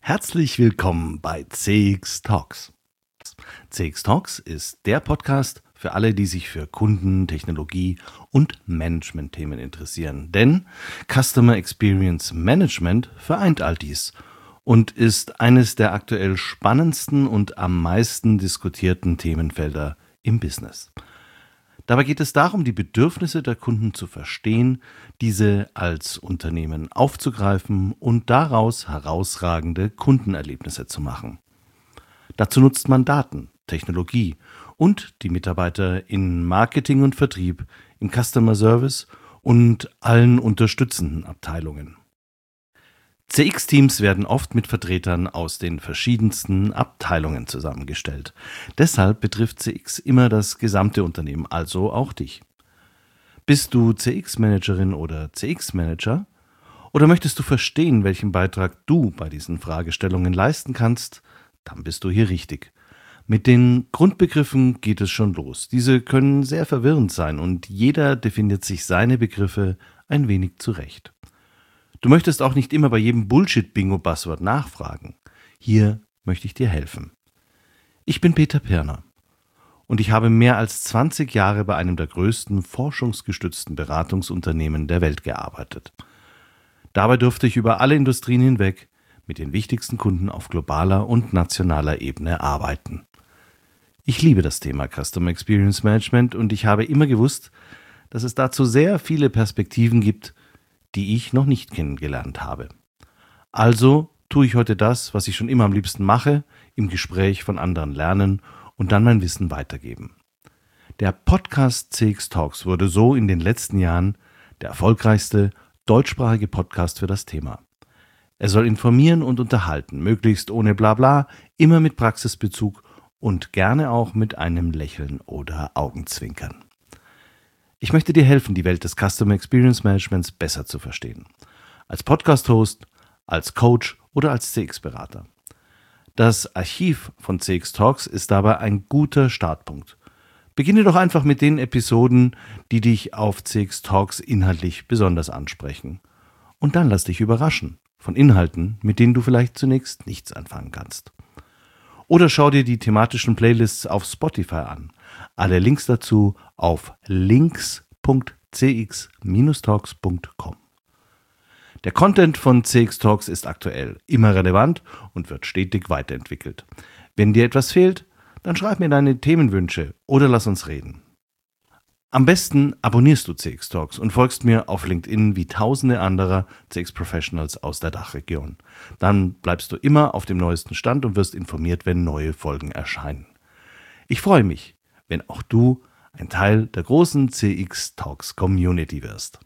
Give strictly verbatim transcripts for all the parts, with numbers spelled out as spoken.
Herzlich willkommen bei C X Talks. C X Talks ist der Podcast für alle, die sich für Kunden-, Technologie- und Management-Themen interessieren. Denn Customer Experience Management vereint all dies und ist eines der aktuell spannendsten und am meisten diskutierten Themenfelder im Business. Dabei geht es darum, die Bedürfnisse der Kunden zu verstehen, diese als Unternehmen aufzugreifen und daraus herausragende Kundenerlebnisse zu machen. Dazu nutzt man Daten, Technologie und die Mitarbeiter in Marketing und Vertrieb, im Customer Service und allen unterstützenden Abteilungen. C X-Teams werden oft mit Vertretern aus den verschiedensten Abteilungen zusammengestellt. Deshalb betrifft C X immer das gesamte Unternehmen, also auch dich. Bist du C X-Managerin oder C X-Manager? Oder möchtest du verstehen, welchen Beitrag du bei diesen Fragestellungen leisten kannst? Dann bist du hier richtig. Mit den Grundbegriffen geht es schon los. Diese können sehr verwirrend sein und jeder definiert sich seine Begriffe ein wenig zurecht. Du möchtest auch nicht immer bei jedem Bullshit-Bingo-Buzzword nachfragen. Hier möchte ich dir helfen. Ich bin Peter Pirner und ich habe mehr als zwanzig Jahre bei einem der größten forschungsgestützten Beratungsunternehmen der Welt gearbeitet. Dabei durfte ich über alle Industrien hinweg mit den wichtigsten Kunden auf globaler und nationaler Ebene arbeiten. Ich liebe das Thema Customer Experience Management und ich habe immer gewusst, dass es dazu sehr viele Perspektiven gibt, die ich noch nicht kennengelernt habe. Also tue ich heute das, was ich schon immer am liebsten mache, im Gespräch von anderen lernen und dann mein Wissen weitergeben. Der Podcast C X Talks wurde so in den letzten Jahren der erfolgreichste deutschsprachige Podcast für das Thema. Er soll informieren und unterhalten, möglichst ohne Blabla, immer mit Praxisbezug und gerne auch mit einem Lächeln oder Augenzwinkern. Ich möchte dir helfen, die Welt des Customer Experience Managements besser zu verstehen. Als Podcast-Host, als Coach oder als C X-Berater. Das Archiv von C X Talks ist dabei ein guter Startpunkt. Beginne doch einfach mit den Episoden, die dich auf C X Talks inhaltlich besonders ansprechen. Und dann lass dich überraschen von Inhalten, mit denen du vielleicht zunächst nichts anfangen kannst. Oder schau dir die thematischen Playlists auf Spotify an. Alle Links dazu auf links punkt c x talks punkt com. Der Content von C X Talks ist aktuell, immer relevant und wird stetig weiterentwickelt. Wenn dir etwas fehlt, dann schreib mir deine Themenwünsche oder lass uns reden. Am besten abonnierst du C X Talks und folgst mir auf LinkedIn wie tausende anderer C X-Professionals aus der Dachregion. Dann bleibst du immer auf dem neuesten Stand und wirst informiert, wenn neue Folgen erscheinen. Ich freue mich, wenn auch du ein Teil der großen C X Talks Community wirst.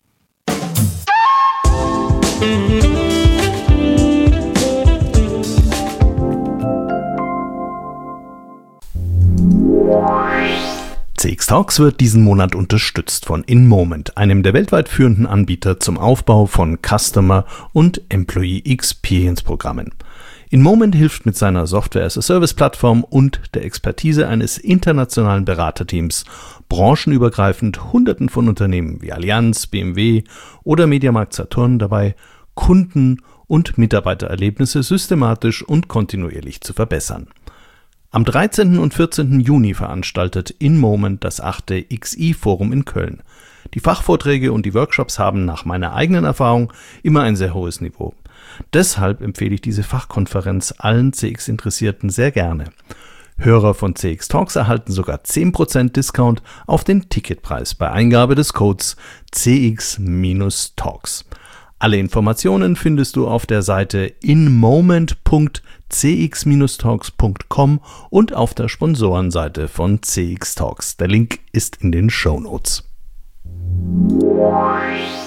C X Talks wird diesen Monat unterstützt von InMoment, einem der weltweit führenden Anbieter zum Aufbau von Customer- und Employee Experience-Programmen. InMoment hilft mit seiner Software-as-a-Service-Plattform und der Expertise eines internationalen Beraterteams branchenübergreifend Hunderten von Unternehmen wie Allianz, B M W oder Mediamarkt Saturn dabei, Kunden- und Mitarbeitererlebnisse systematisch und kontinuierlich zu verbessern. Am dreizehnten und vierzehnten Juni veranstaltet InMoment das achte X I-Forum in Köln. Die Fachvorträge und die Workshops haben nach meiner eigenen Erfahrung immer ein sehr hohes Niveau. Deshalb empfehle ich diese Fachkonferenz allen C X-Interessierten sehr gerne. Hörer von C X Talks erhalten sogar zehn Prozent Discount auf den Ticketpreis bei Eingabe des Codes C X Talks. Alle Informationen findest du auf der Seite inmoment punkt c x talks punkt com und auf der Sponsorenseite von C X Talks. Der Link ist in den Shownotes.